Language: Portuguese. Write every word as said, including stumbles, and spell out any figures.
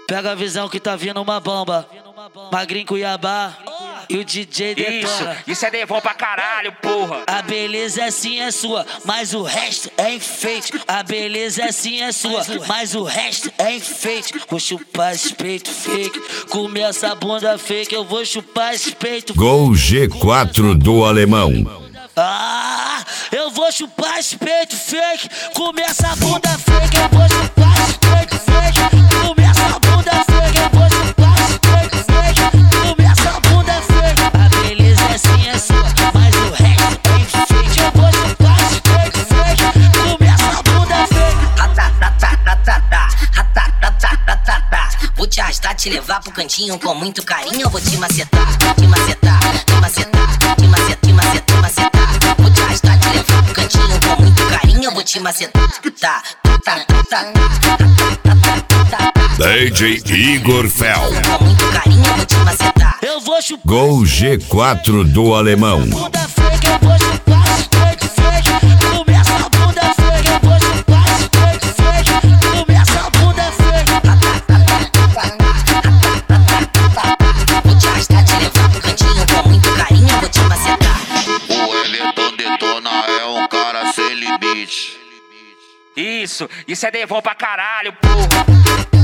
Pega a visão que tá vindo uma bomba. Magrinho Cuiabá e o D J detona. Isso, isso é devon pra caralho, porra. A beleza é sim é sua, mas o resto é enfeite. A beleza é sim é sua, mas o resto é enfeite. Vou chupar esse peito fake, comer essa bunda fake, eu vou chupar esse peito. Gol G quatro do Alemão. Ah, eu vou chupar esse peito fake, comer essa bunda fake, eu vou chupar esse peito fake, comer essa bunda fake, eu vou chupar esse peito fake, comer essa bunda fake. A beleza é sim é sua, mas o resto é enfeite. Eu vou chupar esse peito fake, comer essa bunda fake. Vou te arrastar, te levar pro cantinho com muito carinho. Eu vou te macetar, te macetar, te macetar, te macetar, te macetar, te macetar. Vou te arrastar, te levar pro cantinho com muito carinho. Eu vou te macetar, tá, tá, tá, tá. D J Igor Fel. Com muito carinho eu vou te macetar. Eu vou chupar Gol G quatro do Alemão. bunda fake, eu vou chupar esse peito fake, comer essa bunda fake, eu vou chupar esse peito fake, comer essa bunda fake. Vou te arrastar, te levar pro cantinho com muito carinho. Eu vou te macetar. O Eleton Detona é um cara sem limite. Isso, isso é devon pra caralho, porra.